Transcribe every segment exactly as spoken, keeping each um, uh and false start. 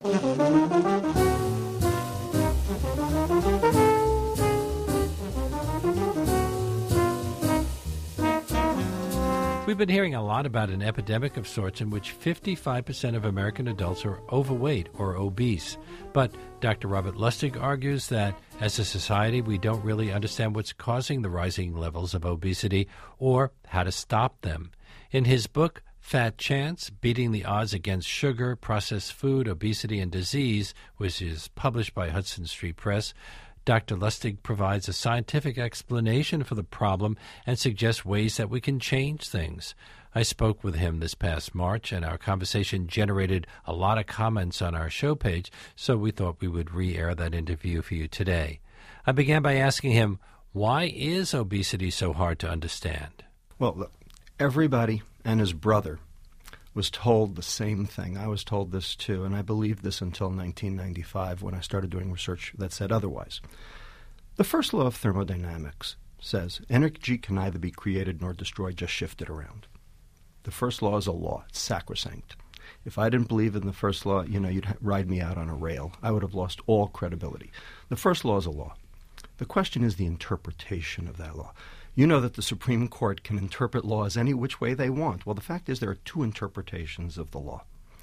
We've been hearing a lot about an epidemic of sorts in which fifty-five percent of American adults are overweight or obese. But Doctor Robert Lustig argues that as a society, we don't really understand what's causing the rising levels of obesity or how to stop them. In his book, Fat Chance, Beating the Odds Against Sugar, Processed Food, Obesity, and Disease, which is published by Hudson Street Press, Doctor Lustig provides a scientific explanation for the problem and suggests ways that we can change things. I spoke with him this past March, and our conversation generated a lot of comments on our show page, so we thought we would re-air that interview for you today. I began by asking him, why is obesity so hard to understand? Well, look, everybody and his brother was told the same thing. I was told this too, and I believed this until nineteen ninety-five when I started doing research that said otherwise. The first law of thermodynamics says energy can neither be created nor destroyed, just shifted around. The first law is a law. It's sacrosanct. If I didn't believe in the first law, you know, you'd ride me out on a rail. I would have lost all credibility. The first law is a law. The question is the interpretation of that law. You know that the Supreme Court can interpret laws any which way they want. Well, the fact is there are two interpretations of the law.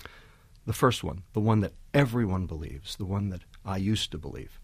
The first one, the one that everyone believes, the one that I used to believe.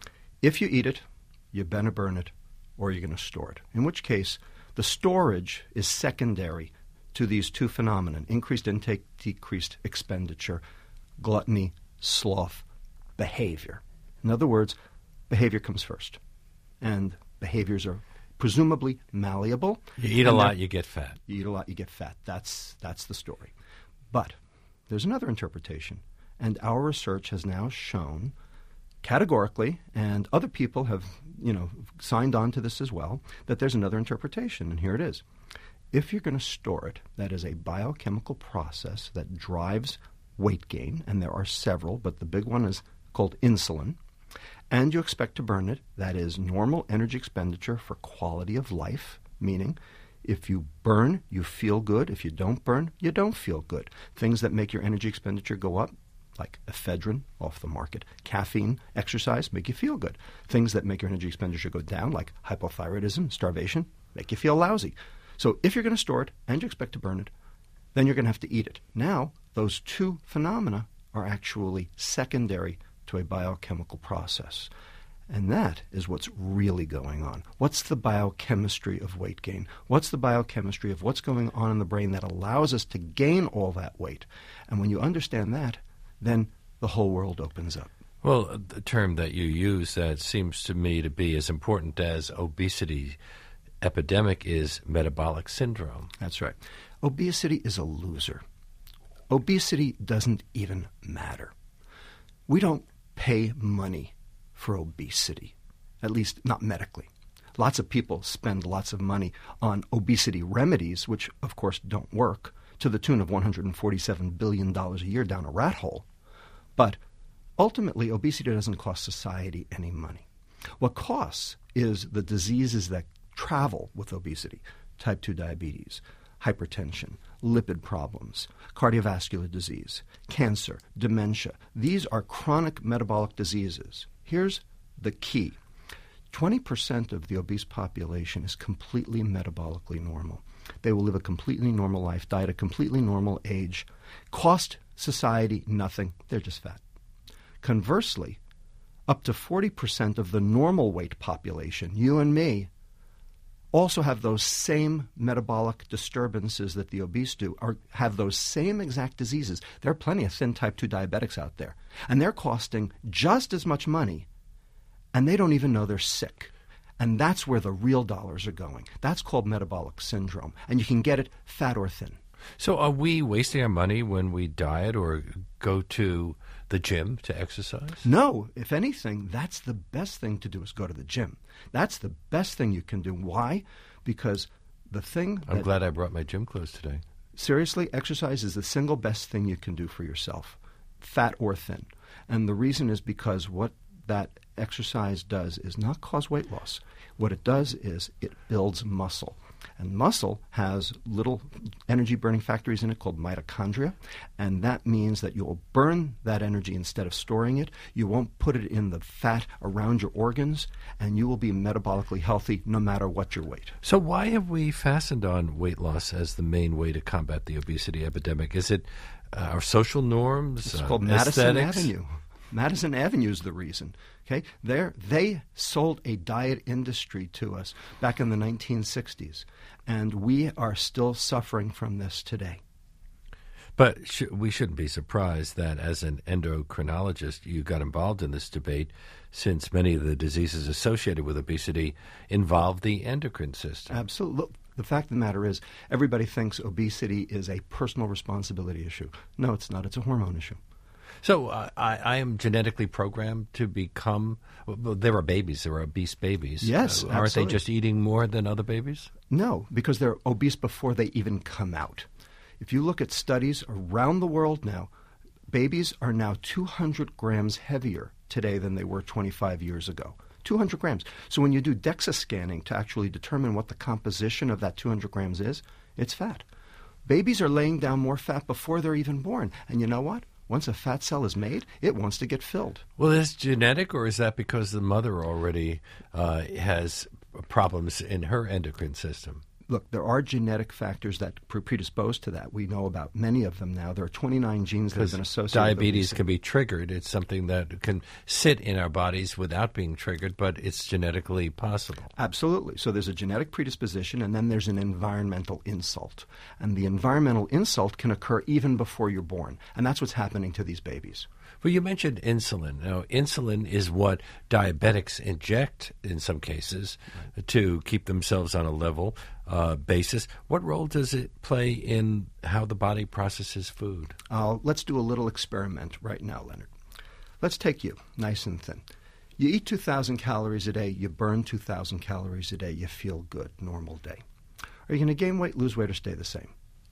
If you eat it, you're going to burn it, or you're going to store it. In which case, the storage is secondary to these two phenomena, increased intake, decreased expenditure, gluttony, sloth, behavior. In other words, behavior comes first. And behaviors are presumably malleable. You eat a lot, you get fat. You eat a lot, you get fat. That's that's the story. But there's another interpretation, and our research has now shown categorically, and other people have, you know, signed on to this as well, that there's another interpretation, and here it is. If you're going to store it, that is a biochemical process that drives weight gain, and there are several, but the big one is called insulin, and you expect to burn it, that is normal energy expenditure for quality of life, meaning if you burn, you feel good. If you don't burn, you don't feel good. Things that make your energy expenditure go up, like ephedrine, off the market, caffeine, exercise, make you feel good. Things that make your energy expenditure go down, like hypothyroidism, starvation, make you feel lousy. So if you're going to store it and you expect to burn it, then you're going to have to eat it. Now, those two phenomena are actually secondary to a biochemical process. And that is what's really going on. What's the biochemistry of weight gain? What's the biochemistry of what's going on in the brain that allows us to gain all that weight? And when you understand that, then the whole world opens up. Well, the term that you use that seems to me to be as important as obesity epidemic is metabolic syndrome. That's right. Obesity is a loser. Obesity doesn't even matter. We don't pay money for obesity, at least not medically. Lots of people spend lots of money on obesity remedies, which, of course, don't work, to the tune of one hundred forty-seven billion dollars a year down a rat hole. But ultimately, obesity doesn't cost society any money. What costs is the diseases that travel with obesity, type two diabetes, hypertension, lipid problems, cardiovascular disease, cancer, dementia. These are chronic metabolic diseases. Here's the key. twenty percent of the obese population is completely metabolically normal. They will live a completely normal life, die at a completely normal age, cost society nothing. They're just fat. Conversely, up to forty percent of the normal weight population, you and me, also have those same metabolic disturbances that the obese do, or have those same exact diseases. There are plenty of thin type two diabetics out there, and they're costing just as much money, and they don't even know they're sick. And that's where the real dollars are going. That's called metabolic syndrome, and you can get it fat or thin. So are we wasting our money when we diet or go to the gym to exercise? No. If anything, that's the best thing to do is go to the gym. That's the best thing you can do. Why? Because the thing I'm that, glad I brought my gym clothes today. Seriously, exercise is the single best thing you can do for yourself, fat or thin. And the reason is because what that exercise does is not cause weight loss. What it does is it builds muscle. And muscle has little energy-burning factories in it called mitochondria, and that means that you'll burn that energy instead of storing it. You won't put it in the fat around your organs, and you will be metabolically healthy no matter what your weight. So why have we fastened on weight loss as the main way to combat the obesity epidemic? Is it uh, our social norms, It's uh, called Madison aesthetics? Avenue. Madison Avenue is the reason. Okay, They're, they sold a diet industry to us back in the nineteen sixties, and we are still suffering from this today. But sh- we shouldn't be surprised that as an endocrinologist, you got involved in this debate, since many of the diseases associated with obesity involve the endocrine system. Absolutely. Look, the fact of the matter is, everybody thinks obesity is a personal responsibility issue. No, it's not. It's a hormone issue. So uh, I, I am genetically programmed to become. Well, there are babies. There are obese babies. Yes, uh, aren't absolutely. they just eating more than other babies? No, because they're obese before they even come out. If you look at studies around the world now, babies are now two hundred grams heavier today than they were twenty-five years ago. two hundred grams. So when you do DEXA scanning to actually determine what the composition of that two hundred grams is, it's fat. Babies are laying down more fat before they're even born. And you know what? Once a fat cell is made, it wants to get filled. Well, is that genetic, or is that because the mother already uh, has problems in her endocrine system? Look, there are genetic factors that predispose to that. We know about many of them now. There are twenty-nine genes that have been associated diabetes with can be triggered. It's something that can sit in our bodies without being triggered, but it's genetically possible. Absolutely. So there's a genetic predisposition, and then there's an environmental insult. And the environmental insult can occur even before you're born. And that's what's happening to these babies. Well, you mentioned insulin. Now, insulin is what diabetics inject in some cases right. to keep themselves on a level uh, basis. What role does it play in how the body processes food? Uh, let's do a little experiment right now, Leonard. Let's take you, nice and thin. You eat two thousand calories a day, you burn two thousand calories a day, you feel good, normal day. Are you going to gain weight, lose weight, or stay the same?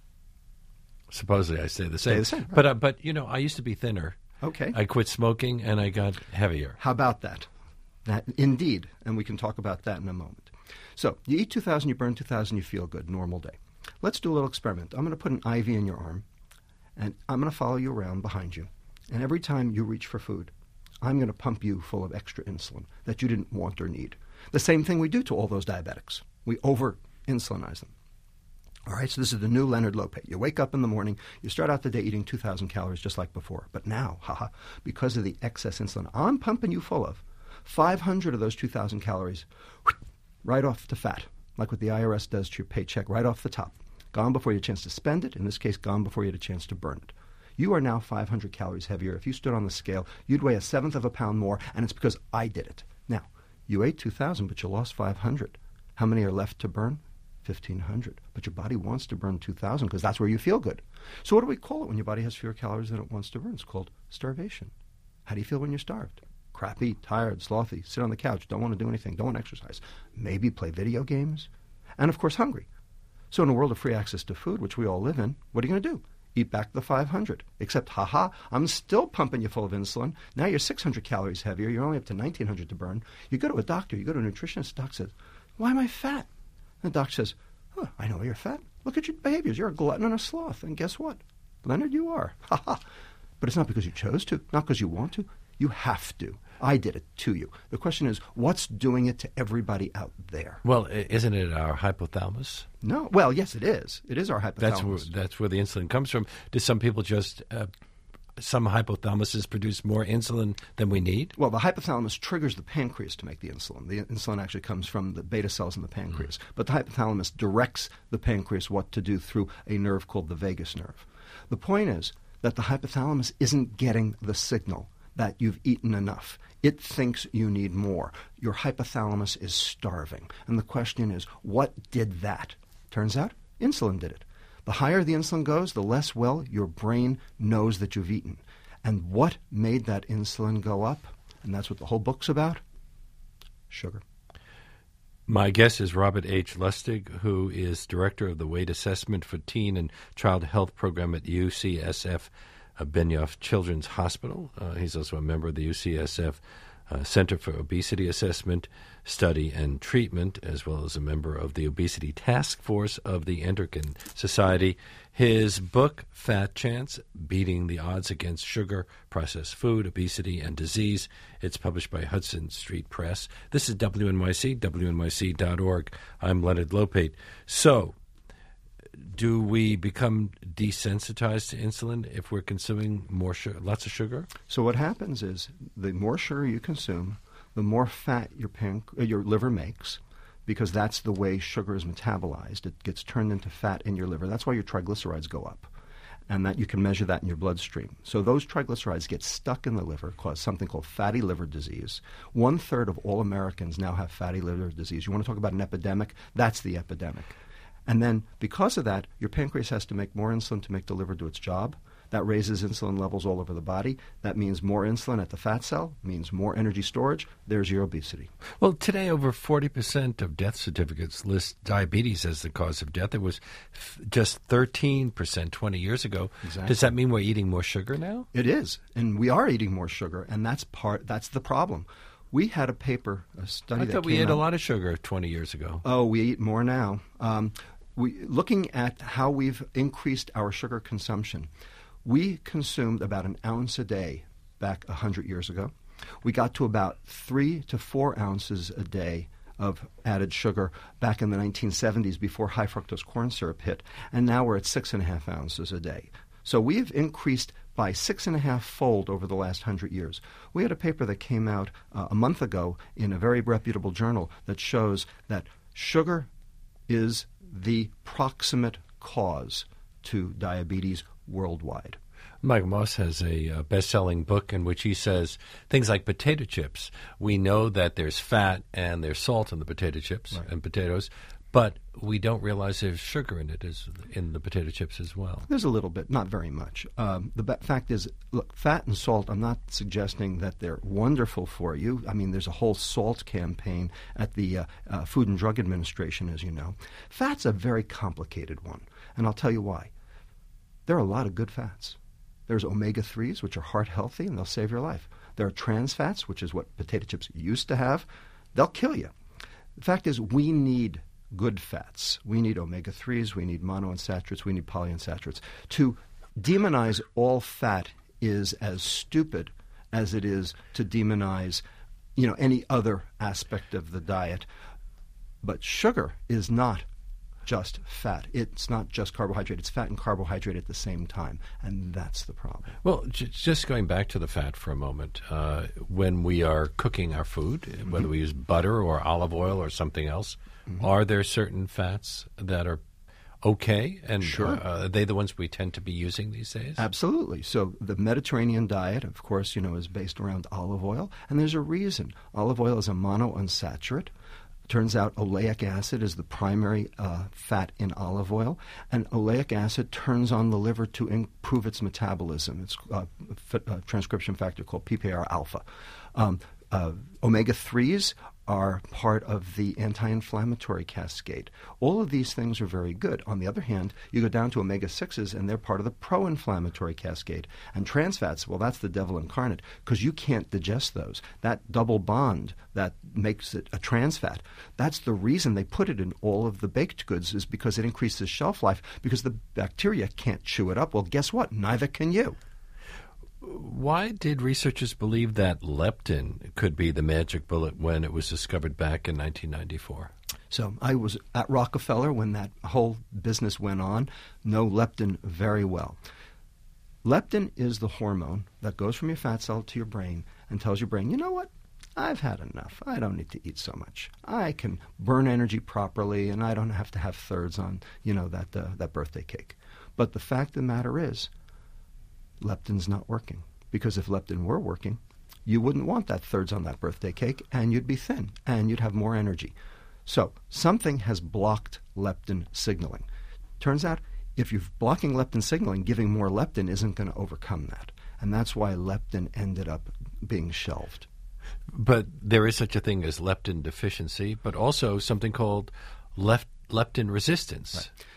Supposedly I stay the same. Stay the same. Right. But, uh, but, you know, I used to be thinner. Okay. I quit smoking and I got heavier. How about that? That indeed, and we can talk about that in a moment. So you eat two thousand, you burn two thousand, you feel good, normal day. Let's do a little experiment. I'm going to put an I V in your arm, and I'm going to follow you around behind you. And every time you reach for food, I'm going to pump you full of extra insulin that you didn't want or need. The same thing we do to all those diabetics. We over-insulinize them. All right, so this is the new Leonard Lopate. You wake up in the morning, you start out the day eating two thousand calories just like before. But now, haha, because of the excess insulin I'm pumping you full of, five hundred of those two thousand calories whoosh, right off to fat, like what the I R S does to your paycheck, right off the top. Gone before you had a chance to spend it. In this case, gone before you had a chance to burn it. You are now five hundred calories heavier. If you stood on the scale, you'd weigh a seventh of a pound more, and it's because I did it. Now, you ate two thousand, but you lost five hundred. How many are left to burn? fifteen hundred. But your body wants to burn two thousand because that's where you feel good. So what do we call it when your body has fewer calories than it wants to burn? It's called starvation. How do you feel when you're starved? Crappy, tired, slothy, sit on the couch, don't want to do anything, don't want to exercise, maybe play video games, and of course hungry. So in a world of free access to food, which we all live in, what are you going to do? Eat back the five hundred. Except, haha, I'm still pumping you full of insulin. Now you're six hundred calories heavier. You're only up to nineteen hundred to burn. You go to a doctor, you go to a nutritionist, the doc says, why am I fat? And the doctor says, oh, I know you're fat. Look at your behaviors. You're a glutton and a sloth. And guess what? Leonard, you are. Ha ha. But it's not because you chose to, not because you want to. You have to. I did it to you. The question is, what's doing it to everybody out there? Well, isn't it our hypothalamus? No. Well, yes, it is. It is our hypothalamus. That's where, that's where the insulin comes from. Do some people just... Uh, some hypothalamuses produce more insulin than we need? Well, the hypothalamus triggers the pancreas to make the insulin. The insulin actually comes from the beta cells in the pancreas. Mm. But the hypothalamus directs the pancreas what to do through a nerve called the vagus nerve. The point is that the hypothalamus isn't getting the signal that you've eaten enough. It thinks you need more. Your hypothalamus is starving. And the question is, what did that? Turns out, insulin did it. The higher the insulin goes, the less well your brain knows that you've eaten. And what made that insulin go up? And that's what the whole book's about. Sugar. My guest is Robert H. Lustig, who is Director of the Weight Assessment for Teen and Child Health Program at U C S F uh, Benioff Children's Hospital. Uh, he's also a member of the U C S F uh, Center for Obesity Assessment, Study, and Treatment, as well as a member of the Obesity Task Force of the Endocrine Society. His book, Fat Chance, Beating the Odds Against Sugar, Processed Food, Obesity, and Disease. It's published by Hudson Street Press. This is W N Y C, W N Y C dot org. I'm Leonard Lopate. So, do we become desensitized to insulin if we're consuming more sugar, lots of sugar? So what happens is the more sugar you consume, the more fat your, panc- uh, your liver makes, because that's the way sugar is metabolized. It gets turned into fat in your liver. That's why your triglycerides go up, and that you can measure that in your bloodstream. So those triglycerides get stuck in the liver, cause something called fatty liver disease. One-third of all Americans now have fatty liver disease. You want to talk about an epidemic? That's the epidemic. And then because of that, your pancreas has to make more insulin to make the liver do its job. That raises insulin levels all over the body. That means more insulin at the fat cell, means more energy storage. There's your obesity. Well, today over forty percent of death certificates list diabetes as the cause of death. It was f- just thirteen percent twenty years ago. Exactly. Does that mean we're eating more sugar now? It is. And we are eating more sugar, and that's part. That's the problem. We had a paper, a study I that thought we came ate out. a lot of sugar twenty years ago. Oh, we eat more now. Um, we, looking at how we've increased our sugar consumption, we consumed about an ounce a day back one hundred years ago. We got to about three to four ounces a day of added sugar back in the nineteen seventies before high fructose corn syrup hit, and now we're at six and a half ounces a day. So we've increased by six and a half fold over the last hundred years. We had a paper that came out uh, a month ago in a very reputable journal that shows that sugar is the proximate cause to diabetes worldwide. Mike Moss has a uh, best-selling book in which he says things like potato chips. We know that there's fat and there's salt in the potato chips Right. and potatoes, but we don't realize there's sugar in it as in the potato chips as well. There's a little bit, not very much. Um, the ba- fact is, look, fat and salt, I'm not suggesting that they're wonderful for you. I mean, there's a whole salt campaign at the uh, uh, Food and Drug Administration, as you know. Fat's a very complicated one, and I'll tell you why. There are a lot of good fats. There's omega threes, which are heart healthy, and they'll save your life. There are trans fats, which is what potato chips used to have. They'll kill you. The fact is, we need good fats. We need omega threes, we need monounsaturates, we need polyunsaturates. To demonize all fat is as stupid as it is to demonize, you know, any other aspect of the diet. But sugar is not just fat. It's not just carbohydrate. It's fat and carbohydrate at the same time, and that's the problem. Well, j- just going back to the fat for a moment, uh, when we are cooking our food, mm-hmm. whether we use butter or olive oil or something else, mm-hmm. are there certain fats that are okay? And Sure. uh, are they the ones we tend to be using these days? Absolutely. So the Mediterranean diet, of course, you know, is based around olive oil, and there's a reason. Olive oil is a monounsaturated. Turns out oleic acid is the primary uh, fat in olive oil, and oleic acid turns on the liver to improve its metabolism. It's uh, a, a transcription factor called P P R alpha. Um, uh, omega threes are part of the anti-inflammatory cascade. All of these things are very good. On the other hand, you go down to omega sixes, and they're part of the pro-inflammatory cascade. And trans fats, well, that's the devil incarnate, because you can't digest those. That double bond that makes it a trans fat, that's the reason they put it in all of the baked goods, is because it increases shelf life, because the bacteria can't chew it up. Well, guess what? Neither can you. Why did researchers believe that leptin could be the magic bullet when it was discovered back in nineteen ninety-four? So I was at Rockefeller when that whole business went on. Know leptin very well. Leptin is the hormone that goes from your fat cell to your brain and tells your brain, you know what? I've had enough. I don't need to eat so much. I can burn energy properly, and I don't have to have thirds on, you know, that uh, that birthday cake. But the fact of the matter is, leptin's not working, because if leptin were working, you wouldn't want that thirds on that birthday cake, and you'd be thin, and you'd have more energy. So something has blocked leptin signaling. Turns out, if you're blocking leptin signaling, giving more leptin isn't going to overcome that, and that's why leptin ended up being shelved. But there is such a thing as leptin deficiency, but also something called left leptin resistance. Right.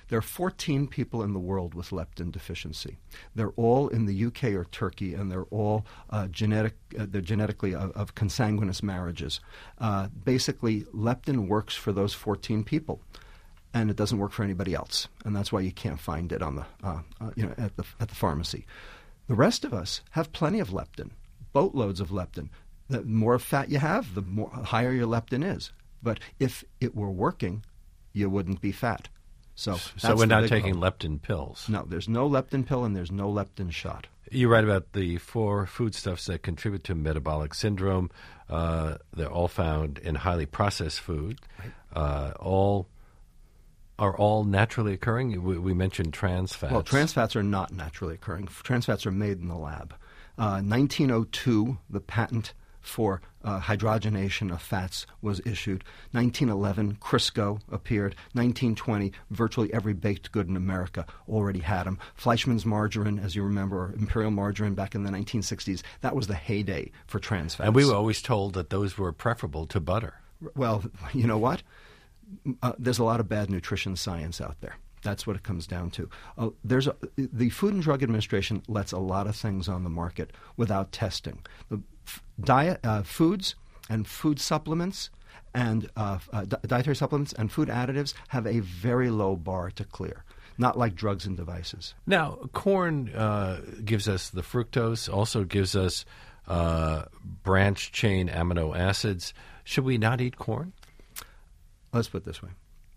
There are fourteen people in the world with leptin deficiency. They're all in the U K or Turkey, and they're all uh, genetic. Uh, they're genetically of, of consanguineous marriages. Uh, basically, leptin works for those fourteen people, and it doesn't work for anybody else, and that's why you can't find it on the uh, uh, you know at the at the pharmacy. The rest of us have plenty of leptin, boatloads of leptin. The more fat you have, the more higher your leptin is. But if it were working, you wouldn't be fat. So, so we're not taking problem. leptin pills. No, there's no leptin pill and there's no leptin shot. You write about the four foodstuffs that contribute to metabolic syndrome. Uh, they're all found in highly processed food. Right. Uh, all are all naturally occurring. We, we mentioned trans fats. Well, trans fats are not naturally occurring. Trans fats are made in the lab. Uh, nineteen oh two, the patent for uh, hydrogenation of fats was issued. nineteen eleven, Crisco appeared. nineteen twenty, virtually every baked good in America already had them. Fleischmann's margarine, as you remember, or Imperial margarine back in the nineteen sixties, that was the heyday for trans fats. And we were always told that those were preferable to butter. Well, you know what? Uh, there's a lot of bad nutrition science out there. That's what it comes down to. Uh, there's a, the Food and Drug Administration lets a lot of things on the market without testing. The f- diet, uh, foods and food supplements and uh, uh, di- dietary supplements and food additives have a very low bar to clear, not like drugs and devices. Now, corn uh, gives us the fructose, also gives us uh, branch-chain amino acids. Should we not eat corn? Let's put it this way.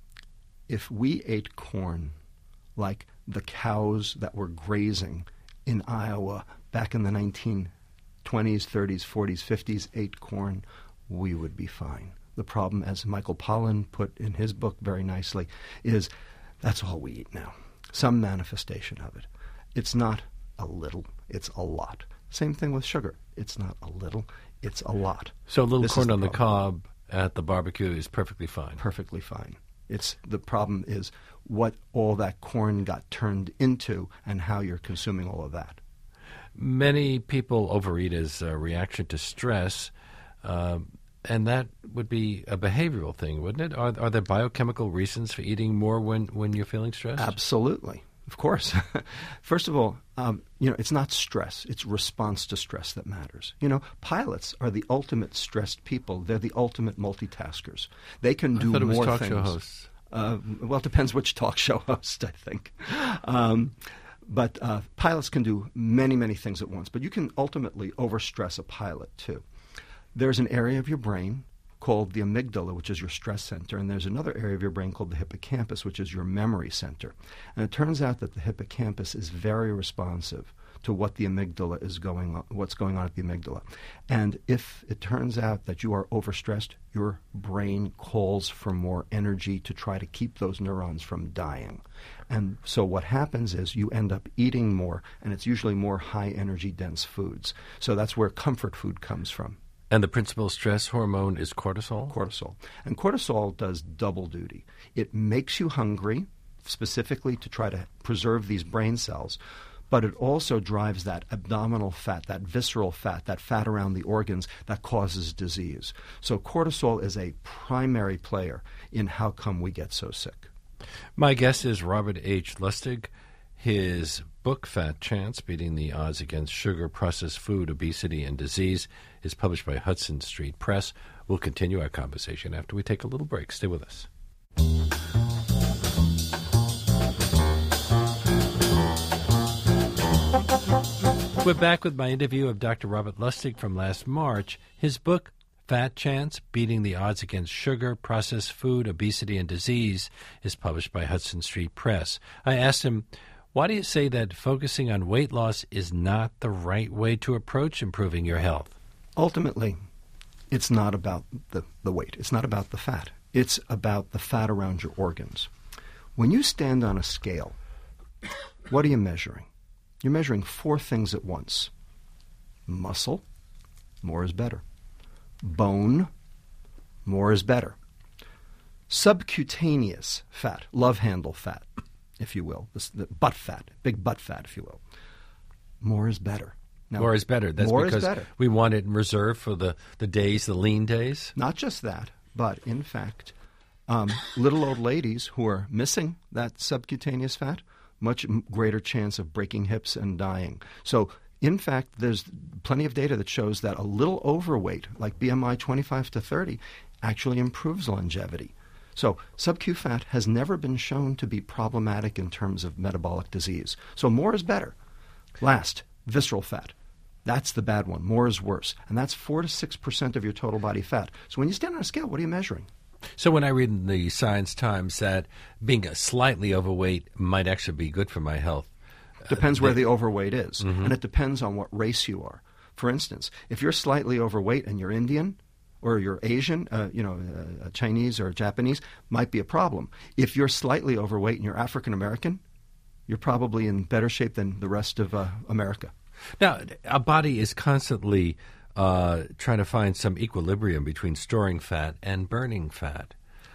If we ate corn like the cows that were grazing in Iowa back in the nineteen twenties, thirties, forties, fifties ate corn, we would be fine. The problem, as Michael Pollan put in his book very nicely, is that's all we eat now. Some manifestation of it. It's not a little, it's a lot. Same thing with sugar. It's not a little, it's a lot. So a little This corn the on the problem. cob at the barbecue is perfectly fine. Perfectly fine. It's the problem is what all that corn got turned into and how you're consuming all of that. Many people overeat as a reaction to stress, uh, and that would be a behavioral thing, wouldn't it? Are, are there biochemical reasons for eating more when, when you're feeling stressed? Absolutely. Of course. First of all, um, you know, it's not stress. It's response to stress that matters. You know, pilots are the ultimate stressed people. They're the ultimate multitaskers. They can do I thought it was more talk things. show hosts. Uh, well, it depends which talk show host, I think. Um, but uh, pilots can do many, many things at once. But you can ultimately overstress a pilot, too. There's an area of your brain called the amygdala, which is your stress center, and there's another area of your brain called the hippocampus, which is your memory center. And it turns out that the hippocampus is very responsive to what the amygdala is going on, what's going on at the amygdala. And if it turns out that you are overstressed, your brain calls for more energy to try to keep those neurons from dying. And so what happens is you end up eating more, and it's usually more high-energy dense foods. So that's where comfort food comes from. And the principal stress hormone is cortisol? Cortisol. And cortisol does double duty. It makes you hungry, specifically to try to preserve these brain cells, but it also drives that abdominal fat, that visceral fat, that fat around the organs that causes disease. So cortisol is a primary player in how come we get so sick. My guest is Robert H. Lustig. His book, Fat Chance, Beating the Odds Against Sugar, Processed Food, Obesity, and Disease, is published by Hudson Street Press. We'll continue our conversation after we take a little break. Stay with us. We're back with my interview of Doctor Robert Lustig from last March. His book, Fat Chance, Beating the Odds Against Sugar, Processed Food, Obesity, and Disease, is published by Hudson Street Press. I asked him, why do you say that focusing on weight loss is not the right way to approach improving your health? Ultimately, it's not about the, the weight. It's not about the fat. It's about the fat around your organs. When you stand on a scale, what are you measuring? You're measuring four things at once. Muscle, more is better. Bone, more is better. Subcutaneous fat, love handle fat, if you will, the, the butt fat, big butt fat, if you will. More is better. Now, more is better. That's more because is better. We want it in reserve for the, the days, the lean days? Not just that, but in fact, Um, little old ladies who are missing that subcutaneous fat, much m- greater chance of breaking hips and dying. So, in fact, there's plenty of data that shows that a little overweight, like B M I twenty-five to thirty, actually improves longevity. So sub-Q fat has never been shown to be problematic in terms of metabolic disease. So more is better. Last, visceral fat. That's the bad one. More is worse. And that's four to six percent of your total body fat. So when you stand on a scale, what are you measuring? So when I read in the Science Times that being slightly overweight might actually be good for my health. Depends uh, where they, the overweight is. Mm-hmm. And it depends on what race you are. For instance, if you're slightly overweight and you're Indian, or you're Asian, uh, you know, uh, Chinese or Japanese, might be a problem. If you're slightly overweight and you're African American, you're probably in better shape than the rest of uh, America. Now, our body is constantly uh, trying to find some equilibrium between storing fat and burning fat.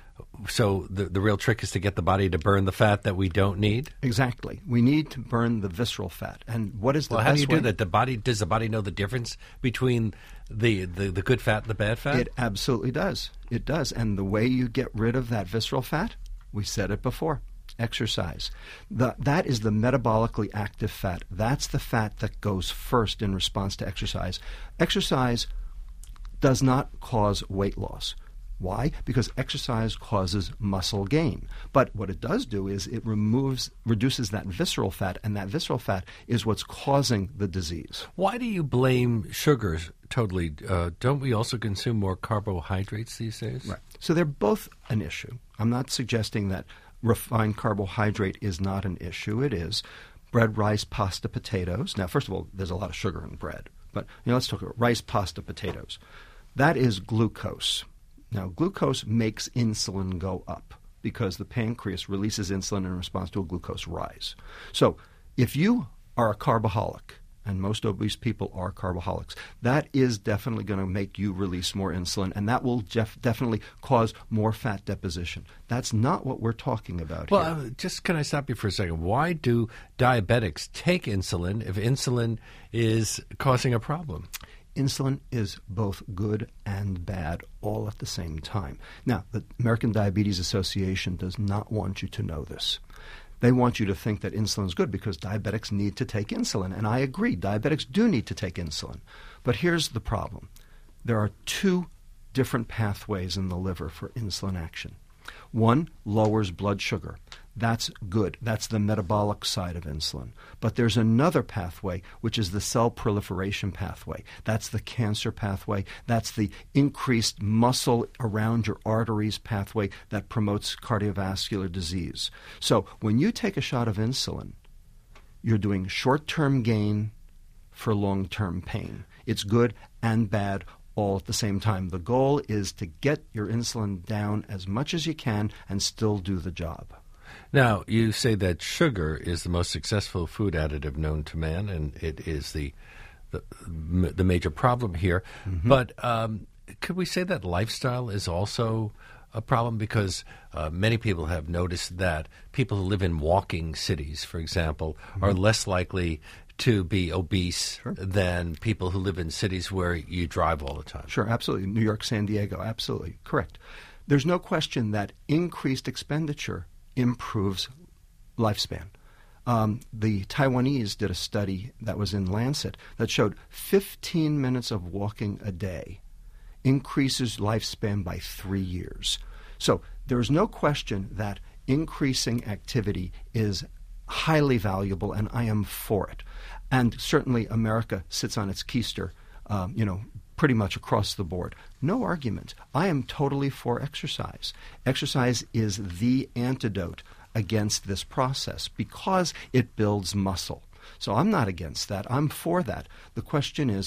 So the the real trick is to get the body to burn the fat that we don't need? Exactly. We need to burn the visceral fat. And what is the well, best how do you way? do that? The body does the body know the difference between the, the, the good fat and the bad fat? It absolutely does. It does. And the way you get rid of that visceral fat, we said it before, exercise. The, that is the metabolically active fat. That's the fat that goes first in response to exercise. Exercise does not cause weight loss. Why? Because exercise causes muscle gain. But what it does do is it removes, reduces that visceral fat, and that visceral fat is what's causing the disease. Why do you blame sugars totally? Uh, don't we also consume more carbohydrates these days? Right. So they're both an issue. I'm not suggesting that refined carbohydrate is not an issue. It is. Bread, rice, pasta, potatoes. Now, first of all, there's a lot of sugar in bread. But you know, let's talk about rice, pasta, potatoes. That is glucose. Now, glucose makes insulin go up because the pancreas releases insulin in response to a glucose rise. So if you are a carboholic, and most obese people are carboholics, that is definitely going to make you release more insulin, and that will def- definitely cause more fat deposition. That's not what we're talking about well, here. Uh, just can I stop you for a second? Why do diabetics take insulin if insulin is causing a problem? Insulin is both good and bad all at the same time. Now, the American Diabetes Association does not want you to know this. They want you to think that insulin is good because diabetics need to take insulin. And I agree, diabetics do need to take insulin. But here's the problem. There are two different pathways in the liver for insulin action. One lowers blood sugar. That's good. That's the metabolic side of insulin. But there's another pathway, which is the cell proliferation pathway. That's the cancer pathway. That's the increased muscle around your arteries pathway that promotes cardiovascular disease. So when you take a shot of insulin, you're doing short-term gain for long-term pain. It's good and bad all at the same time. The goal is to get your insulin down as much as you can and still do the job. Now, you say that sugar is the most successful food additive known to man, and it is the the, the major problem here. Mm-hmm. But um, could we say that lifestyle is also a problem? Because uh, many people have noticed that people who live in walking cities, for example, mm-hmm. are less likely to be obese sure. than people who live in cities where you drive all the time. Sure, absolutely. New York, San Diego, absolutely. Correct. There's no question that increased expenditure improves lifespan. Um, the Taiwanese did a study that was in Lancet that showed fifteen minutes of walking a day increases lifespan by three years. So there's no question that increasing activity is highly valuable, and I am for it. And certainly America sits on its keister, um, you know, pretty much across the board. No argument. I am totally for exercise. Exercise is the antidote against this process because it builds muscle. So I'm not against that. I'm for that. The question is,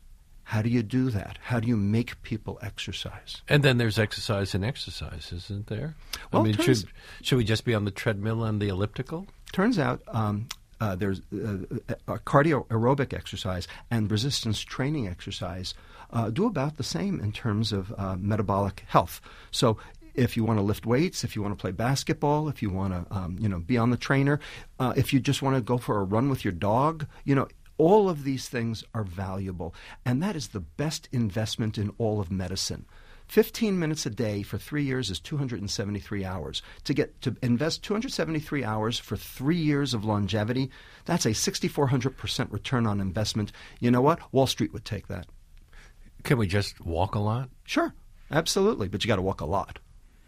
how do you do that? How do you make people exercise? And then there's exercise and exercise, isn't there? Well, I mean, turns, should should we just be on the treadmill and the elliptical? Turns out um, uh, there's uh, uh, cardio aerobic exercise and resistance training exercise uh, do about the same in terms of uh, metabolic health. So if you want to lift weights, if you want to play basketball, if you want to um, you know be on the trainer, uh, if you just want to go for a run with your dog, you know. All of these things are valuable, and that is the best investment in all of medicine. fifteen minutes a day for three years is two hundred seventy-three hours. To get to invest two hundred seventy-three hours for three years of longevity, that's a six thousand four hundred percent return on investment. You know what? Wall Street would take that. Can we just walk a lot? Sure, absolutely, but you got to walk a lot.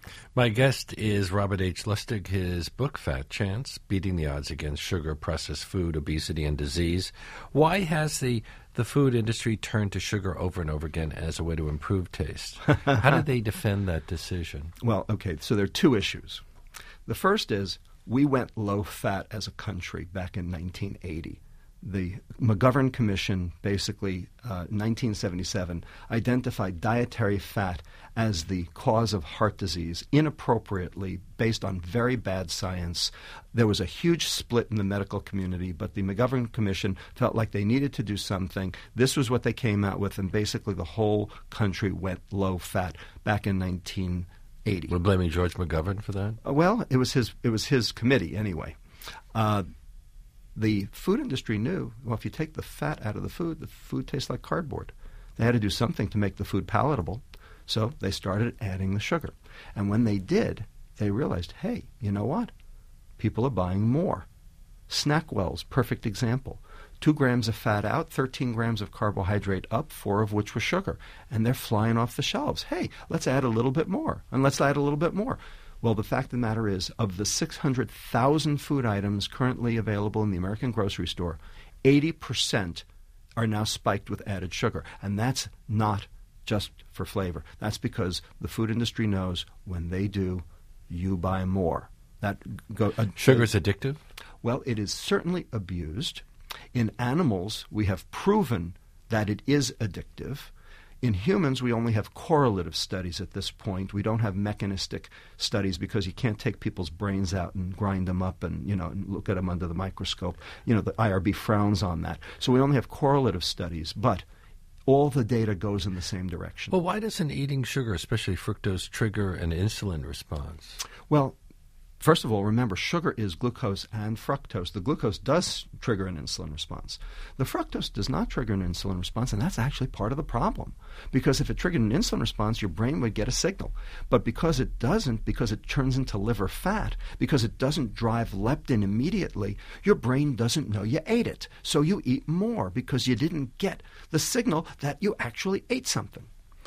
My guest is Robert H. Lustig. His book, Fat Chance, Beating the Odds Against Sugar, Processed Food, Obesity, and Disease. Why has the, the food industry turned to sugar over and over again as a way to improve taste? How did they defend that decision? Well, okay, so there are two issues. The first is we went low-fat as a country back in nineteen eighty. The McGovern Commission, basically, uh, nineteen seventy-seven, identified dietary fat as the cause of heart disease inappropriately based on very bad science. There was a huge split in the medical community, but the McGovern Commission felt like they needed to do something. This was what they came out with, and basically the whole country went low-fat back in nineteen eighty. We're blaming George McGovern for that? Uh, well, it was his, it was his committee anyway. Uh, The food industry knew, well, if you take the fat out of the food, the food tastes like cardboard. They had to do something to make the food palatable, so they started adding the sugar. And when they did, they realized, hey, you know what? People are buying more. Snackwell's, perfect example. Two grams of fat out, thirteen grams of carbohydrate up, four of which were sugar. And they're flying off the shelves. Hey, let's add a little bit more, and let's add a little bit more. Well, the fact of the matter is, of the six hundred thousand food items currently available in the American grocery store, eighty percent are now spiked with added sugar. And that's not just for flavor. That's because the food industry knows when they do, you buy more. That go, uh, Sugar's addictive? Well, it is certainly abused. In animals, we have proven that it is addictive. In humans, we only have correlative studies at this point. We don't have mechanistic studies because you can't take people's brains out and grind them up and, you know, and look at them under the microscope. You know, the I R B frowns on that. So we only have correlative studies, but all the data goes in the same direction. Well, why doesn't eating sugar, especially fructose, trigger an insulin response? Well, first of all, remember, sugar is glucose and fructose. The glucose does trigger an insulin response. The fructose does not trigger an insulin response, and that's actually part of the problem. Because if it triggered an insulin response, your brain would get a signal. But because it doesn't, because it turns into liver fat, because it doesn't drive leptin immediately, your brain doesn't know you ate it. So you eat more because you didn't get the signal that you actually ate something.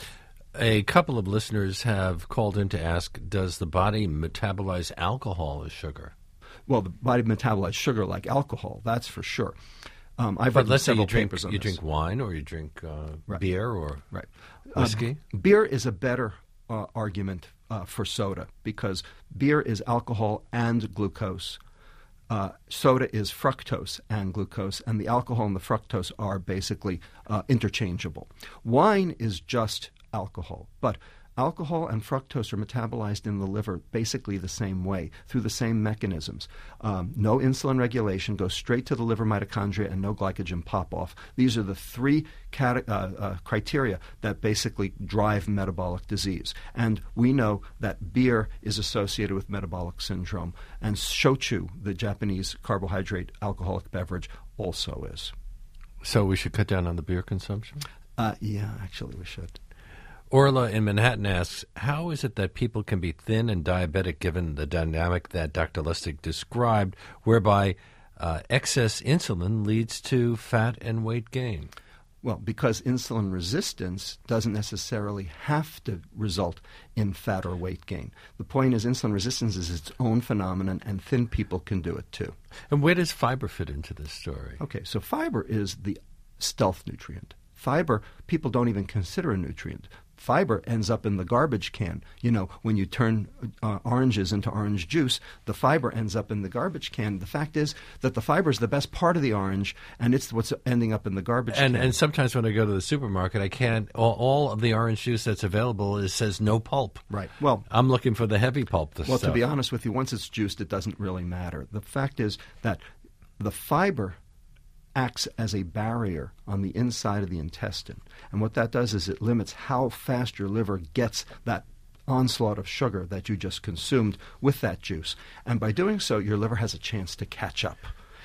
A couple of listeners have called in to ask, does the body metabolize alcohol as sugar? Well, the body metabolizes sugar like alcohol, that's for sure. Um, I've but written let's say several you drink, papers on you this. drink wine or you drink uh, Right. beer or right. whiskey? Uh, beer is a better uh, argument uh, for soda because beer is alcohol and glucose. Uh, soda is fructose and glucose, and the alcohol and the fructose are basically uh, interchangeable. Wine is just alcohol, but alcohol and fructose are metabolized in the liver basically the same way, through the same mechanisms. Um, no insulin regulation, goes straight to the liver mitochondria, and no glycogen pop-off. These are the three cate- uh, uh, criteria that basically drive metabolic disease. And we know that beer is associated with metabolic syndrome, and shochu, the Japanese carbohydrate alcoholic beverage, also is. So we should cut down on the beer consumption? Uh, yeah, actually we should. Orla in Manhattan asks, how is it that people can be thin and diabetic given the dynamic that Doctor Lustig described, whereby uh, excess insulin leads to fat and weight gain? Well, because insulin resistance doesn't necessarily have to result in fat or weight gain. The point is insulin resistance is its own phenomenon, and thin people can do it too. And where does fiber fit into this story? Okay, so fiber is the stealth nutrient. Fiber, people don't even consider a nutrient. Fiber ends up in the garbage can. You know, when you turn uh, oranges into orange juice, the fiber ends up in the garbage can. The fact is that the fiber is the best part of the orange, and it's what's ending up in the garbage and, can. And sometimes when I go to the supermarket, I can't, all, all of the orange juice that's available is says no pulp. Right. Well, I'm looking for the heavy pulp. Well, stuff. to be honest with you, once it's juiced, it doesn't really matter. The fact is that the fiber acts as a barrier on the inside of the intestine. And what that does is it limits how fast your liver gets that onslaught of sugar that you just consumed with that juice. And by doing so, your liver has a chance to catch up.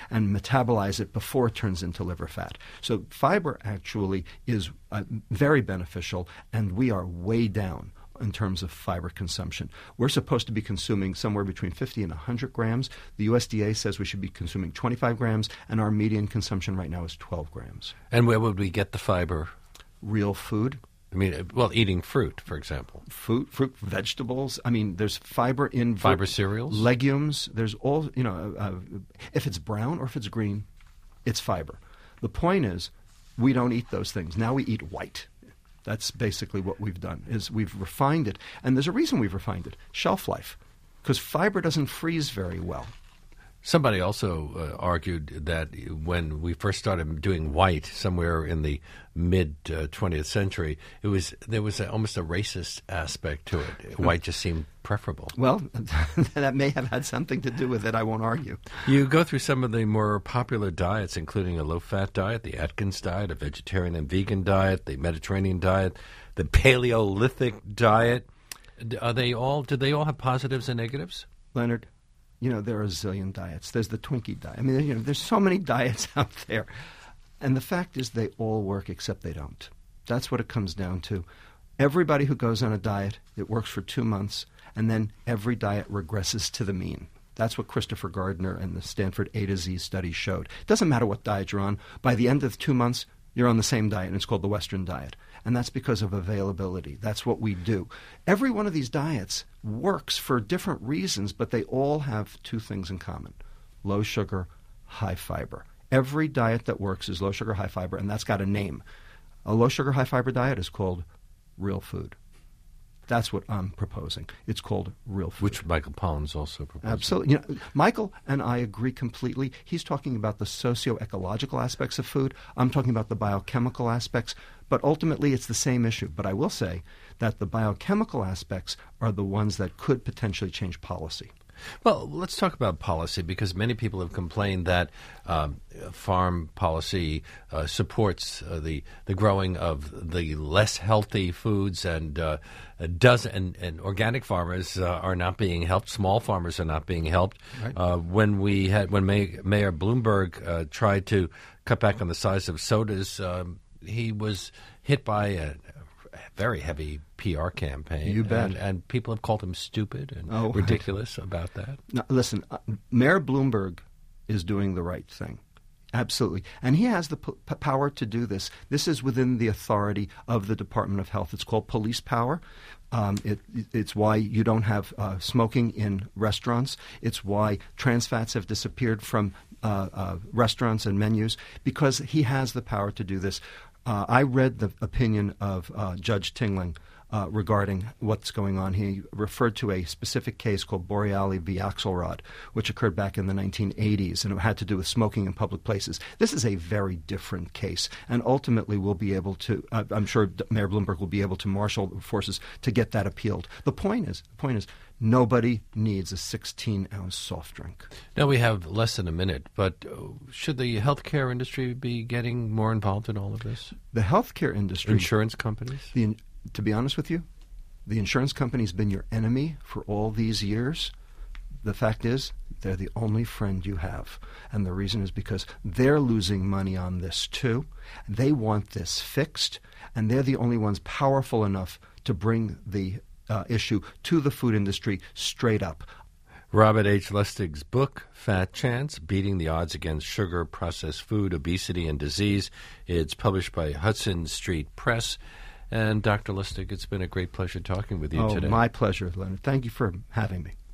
and metabolize it before it turns into liver fat. So fiber actually is uh, very beneficial, and we are way down in terms of fiber consumption. We're supposed to be consuming somewhere between fifty and one hundred grams. The U S D A says we should be consuming twenty-five grams, and our median consumption right now is twelve grams. And where would we get the fiber? Real food. I mean, well, eating fruit, for example. Fruit, fruit, vegetables. I mean, there's fiber in fiber cereals, legumes. There's all, you know, uh, if it's brown or if it's green, it's fiber. The point is, we don't eat those things. Now we eat white. That's basically what we've done, is we've refined it. And there's a reason we've refined it, shelf life, because fiber doesn't freeze very well. Somebody also uh, argued that when we first started doing white somewhere in the mid uh, twentieth century, it was there was a, almost a racist aspect to it. White just seemed preferable. Well, that may have had something to do with it. I won't argue. You go through some of the more popular diets, including a low-fat diet, the Atkins diet, a vegetarian and vegan diet, the Mediterranean diet, the Paleolithic diet. Are they all? Do they all have positives and negatives? Leonard, you know, there are a zillion diets. There's the Twinkie diet. I mean, you know, there's so many diets out there. And the fact is they all work except they don't. That's what it comes down to. Everybody who goes on a diet, it works for two months, and then every diet regresses to the mean. That's what Christopher Gardner and the Stanford A to Z study showed. It doesn't matter what diet you're on. By the end of two months, you're on the same diet, and it's called the Western diet. And that's because of availability. That's what we do. Every one of these diets works for different reasons, but they all have two things in common: low sugar, high fiber. Every diet that works is low sugar, high fiber, and that's got a name. A low sugar, high fiber diet is called real food. That's what I'm proposing. It's called real food. Which Michael Pollan's also proposing. Absolutely. You know, Michael and I agree completely. He's talking about the socio-ecological aspects of food. I'm talking about the biochemical aspects. But ultimately, it's the same issue. But I will say that the biochemical aspects are the ones that could potentially change policy. Well, let's talk about policy, because many people have complained that um, farm policy uh, supports uh, the the growing of the less healthy foods, and uh, does and, and organic farmers uh, are not being helped. Small farmers are not being helped. Right. Uh, when we had when May, Mayor Bloomberg uh, tried to cut back on the size of sodas, um, he was hit by a very heavy P R campaign. You bet. And, and people have called him stupid and oh, ridiculous about that. Now, listen, uh, Mayor Bloomberg is doing the right thing. Absolutely. And he has the p- power to do this. This is within the authority of the Department of Health. It's called police power. Um, it, it's why you don't have uh, smoking in restaurants. It's why trans fats have disappeared from uh, uh, restaurants and menus, because he has the power to do this. Uh, I read the opinion of uh, Judge Tingling uh, regarding what's going on. He referred to a specific case called Boreali v. Axelrod, which occurred back in the nineteen eighties, and it had to do with smoking in public places. This is a very different case, and ultimately we'll be able to, uh, I'm sure Mayor Bloomberg will be able to marshal forces to get that appealed. The point is, the point is, nobody needs a sixteen-ounce soft drink. Now we have less than a minute, but uh, should the healthcare industry be getting more involved in all of this? The healthcare industry... Insurance companies? The, to be honest with you, the insurance company's been your enemy for all these years. The fact is, they're the only friend you have. And the reason is because they're losing money on this too. They want this fixed, and they're the only ones powerful enough to bring the Uh, issue to the food industry straight up. Robert H. Lustig's book, Fat Chance, Beating the Odds Against Sugar, Processed Food, Obesity, and Disease. It's published by Hudson Street Press. And Doctor Lustig, it's been a great pleasure talking with you oh, today. My pleasure, Leonard. Thank you for having me.